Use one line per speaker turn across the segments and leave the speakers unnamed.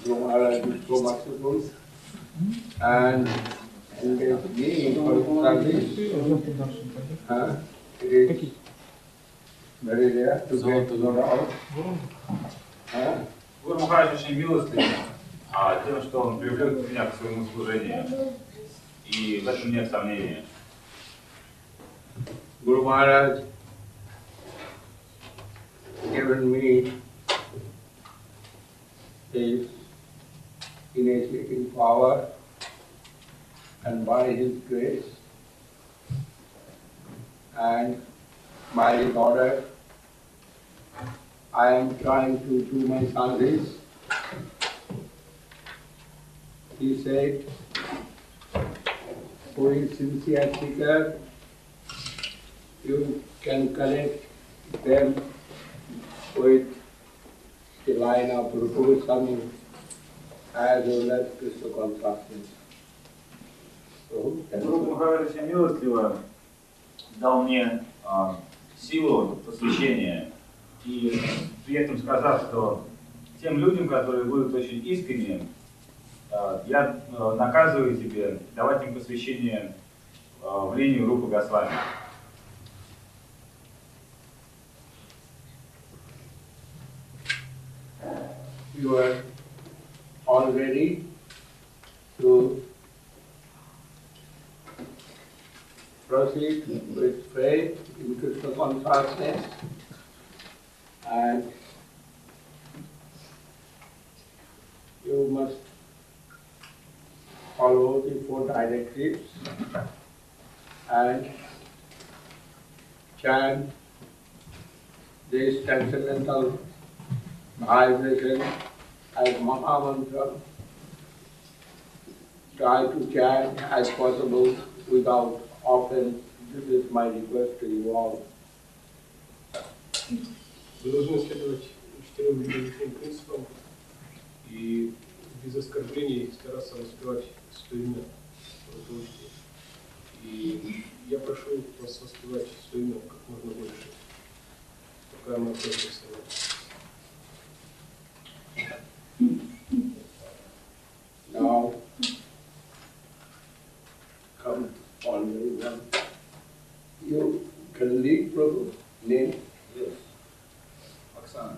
Guru Maharaj is so merciful and engaged me in service. It is very rare to get to go out.
Гуру Махарадж очень милостивый тем, что он привлек меня к своему служению. И в этом нет сомнения.
Guru Maharaj given me his initiating power, and by his grace and by his order, I am trying to do my service. He said, who is sincere seeker, you can connect them with the line of Rupa Goswami as well as Krishna consciousness. So,
Гуру Махарадж очень милостиво дал мне силу посвящения и при этом сказав, что тем людям, которые будут очень искренни, я наказываю тебе давать им посвящение в линию Рупы Госвами.
you are all ready to proceed with faith in Krishna consciousness, and you must follow the 4 directives and chant this transcendental vibration as Mahamantra. Try to chant as possible without offense. This is my request to you all.
Вы должны следовать 4 великим принципам и без оскорблений стараться воспевать свое имя. И я прошу вас воспевать свое имя как можно больше, пока мы просто
Now, come on everyone. You can lead Prabhu. Name?
Yes. Оксана.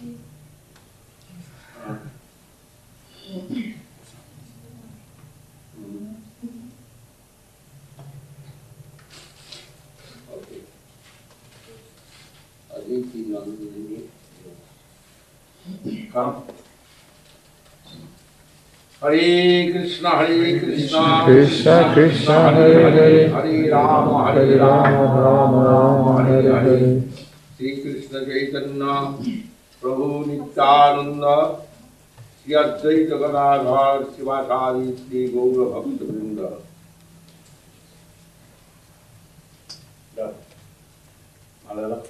Okay. Aditi Nandini. Come. Hare Krishna,
Krishna Krishna, Hare Hare,
Hare Rama,
Hare Rama, Rama Rama, Hare Hare.
Sri Krishna Chaitanya, Prabhu Nityananda, Sri Advaita Gadadhar, Sivasadi, Sri Gaura Bhakta Vrinda. Malala.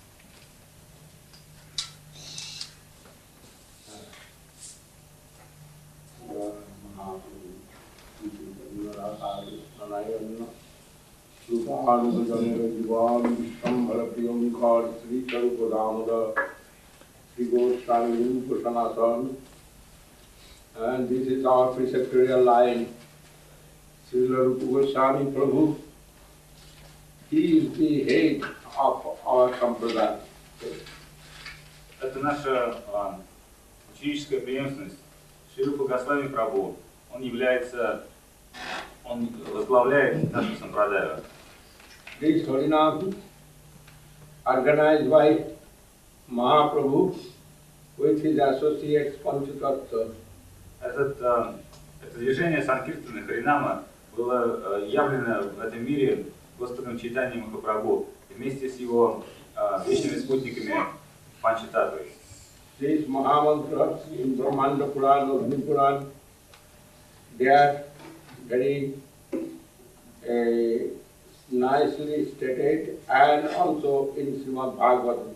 Sri Charupa Damodar, Sri Goswami Sanatan, and this is our preceptorial line. Sri Rupa Goswami Prabhu, he is the head of our sampradaya.
Это наша ученическая преемственность. Шри Рупа Госвами Прабху, он возглавляет нашу сампрадаю.
This Harinam, organized by Mahaprabhu with his associates Panchatattva.
Это движение Санкиртана Харинама было явлено в этом мире Господом Чайтаньей Махапрабху вместе с его вечными спутниками Панчататвой.
This Mahamantra in Brahmanda Purana, Agni Purana, they are very nicely stated, and also in Srimad Bhagavatam.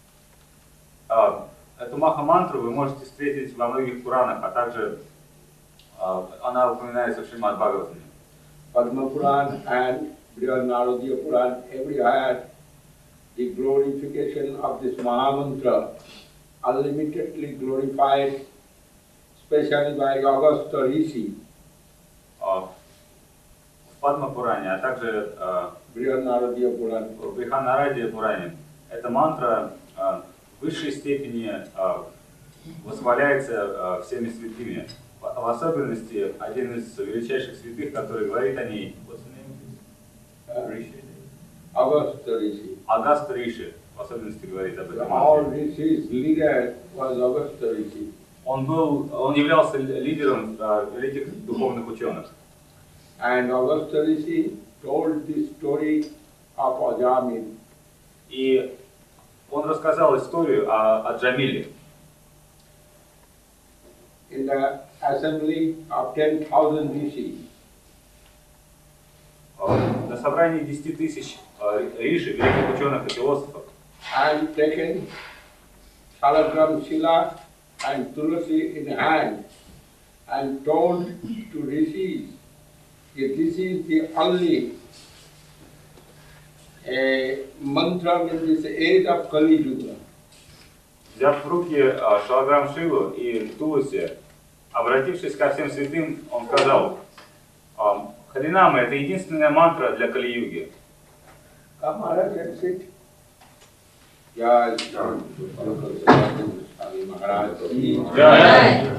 Эту Маха-мантру вы можете встретить во многих Пуранах, а также она упоминается в Шримад Бхагаватаме.
Padma Purana and Brihad Naradiya Purana, everywhere the glorification of this Mahamantra, unlimitedly glorified, especially by Agastya Rishi,
В Падма-Пуране, а также
Brihadaranyaka Purana.
в Бриханарадия-Пуране. Эта мантра в высшей степени восхваляется всеми святыми. В особенности один из величайших святых, который говорит о ней,
Agastya Rishi.
Агастя Риши, в особенности говорит об этом.
All Rishis leader was Agastya Rishi.
Он являлся лидером великих духовных ученых.
And Agastya Rishi told the story of Ajamil.
И он рассказал историю о Джамиле.
In the assembly of 10,000 rishis.
На собрании 10 тысяч риши, великих ученых и философов.
And taken Salagram Shila and Tulasi in hand and told to rishis that this is the only mantra in this age of Kali Yuga.
Взяв в руки Шалаграм Шилу и Туласи, обратившись ко всем святым, он сказал: Харинама — это единственная мантра для Кали-юги.
Come, Maharaj, and sit. Jai Swami Maharaj ki
Jai.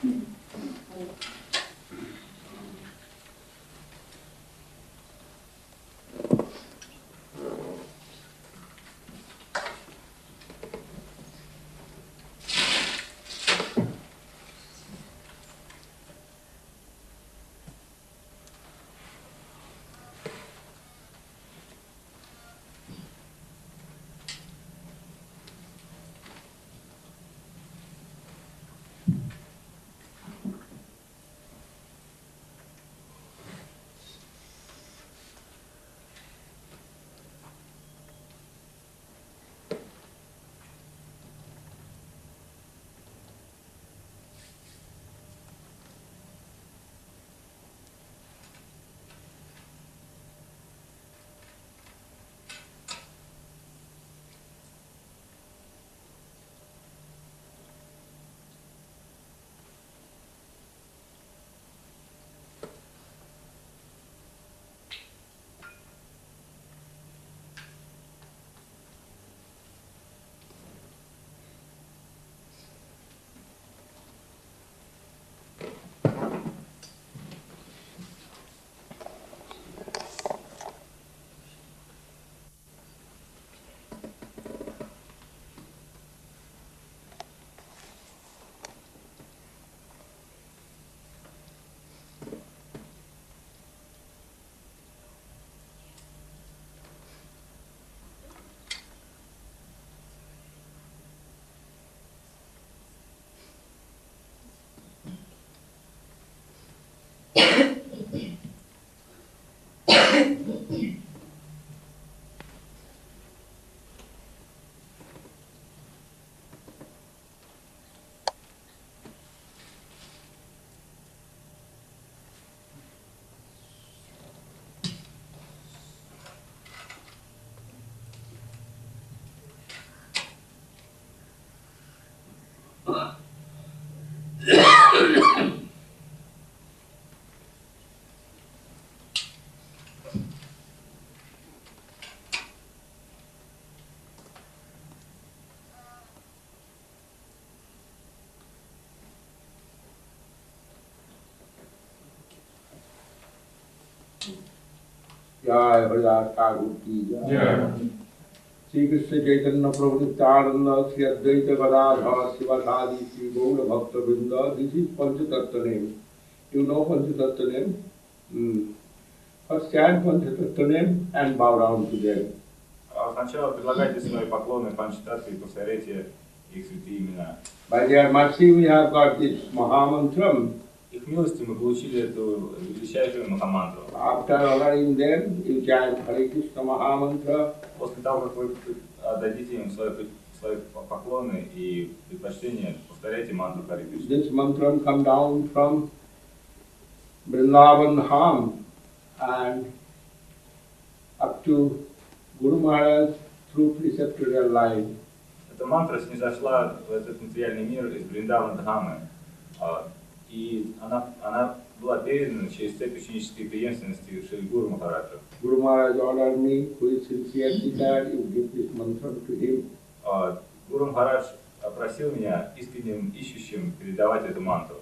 Jai Haridas Thakur ki Jai. Sri Krishna Chaitanya Prabhu Nityananda Sri Advaita Gadadhara Sivasadi Sri Gaura Bhakta Vrinda. This is Panchatattva name. You know Panchatattva name? First chant Panchatattva name and bow down to them.
Сначала предлагайте свои поклоны Панчататтве и повторяйте их святые имена.
By their mercy we have got this Mahamantram.
Их милости мы получили эту величайшую Махамантру.
After honoring them, you chant Hare Krishna Mahamantra.
После того, как вы отдадите им свои поклоны и предпочтения, повторяйте мантру Харе Кришна.
This mantra come down from Vrindavan Dham and up to Guru Maharaj through preceptorial line.
Эта мантра снизошла в этот материальный мир из Вриндавана Дхамы И она была передана через цепь ученической преемственности Шри Гуру Махараджа.
Guru Maharaj ordered me, who is sincere seeker, you give this mantra to him.
Гуру Махарадж просил меня искренним ищущим передавать эту мантру.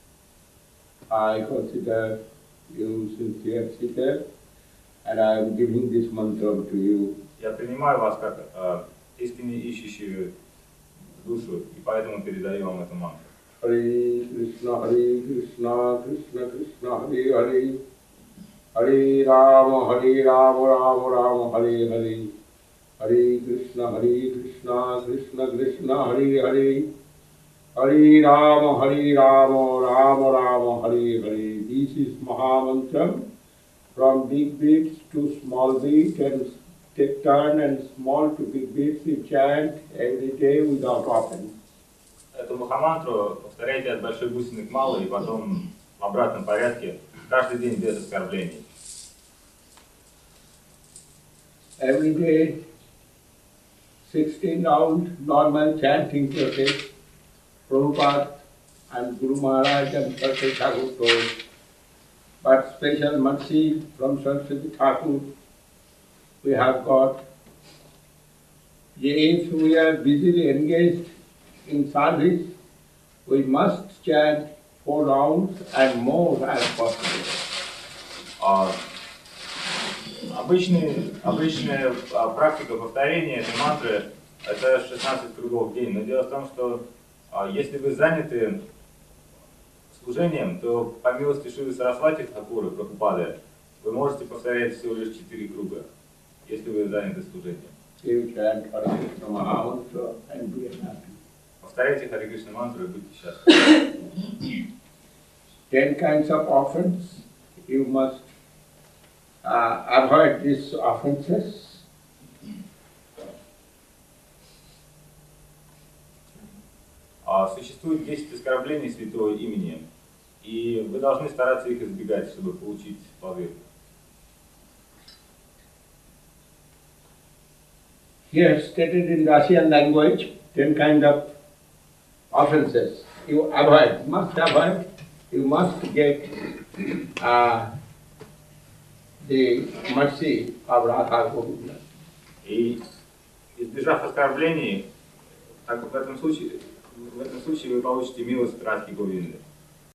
I consider you sincere seeker, and I am giving this mantra to you.
Я принимаю вас как искренне ищущую душу, и поэтому передаю вам эту мантру.
Hare Krishna, Krishna Krishna, Hare Hare, Hare Rama, Rama Rama, Hare Hare, Hare Krishna, Krishna Krishna, Hare Hare, Hare Rama, Rama Rama, Hare Hare. This is Mahamantram. From big beats to small beat, and take turn, and small to big beats we chant every day without offense.
Эту махамантру повторяйте от большой бусины к малой, и потом в обратном порядке, каждый день без оскорблений.
Every day, 16 round normal chanting process, Prabhupada and Guru Maharaj and Saraswati Thakur told. But special mercy from Saraswati Thakur we have got. If we are busily engaged in service, we must chant 4 rounds and more as possible.
Обычная практика повторения этой мантры – это 16 кругов в день. Но дело в том, что если вы заняты служением, то по милости Шрилы Сарасвати Тхакура, Прабхупады, вы можете повторять всего лишь 4 круга, если вы заняты служением. Повторяйте Харе Кришна мантру и будьте счастливы.
10 kinds of offense. You must avoid these offenses.
Существует 10 оскорблений святого имени, и вы должны стараться их избегать, чтобы получить плоды.
Here stated in Russian language, 10 kinds of offenses. You avoid, must avoid, you must get the mercy of Radha Govinda.
И избежав оскорблений, так в этом случае вы получите милость Радхи Говинды.